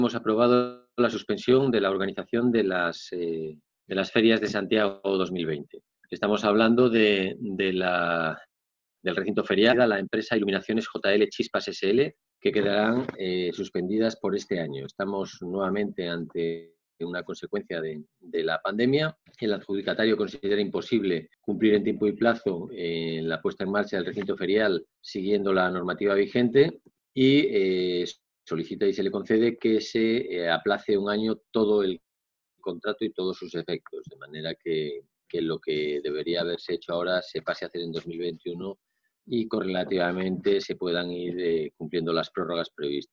hemos aprobado la suspensión de la organización de las ferias de Santiago 2020. Estamos hablando del recinto ferial, la empresa Iluminaciones JL Chispas SL, que quedarán suspendidas por este año. Estamos nuevamente ante una consecuencia de la pandemia. El adjudicatario considera imposible cumplir en tiempo y plazo la puesta en marcha del recinto ferial siguiendo la normativa vigente y solicita y se le concede que se aplace un año todo el contrato y todos sus efectos, de manera que lo que debería haberse hecho ahora se pase a hacer en 2021 y correlativamente se puedan ir cumpliendo las prórrogas previstas.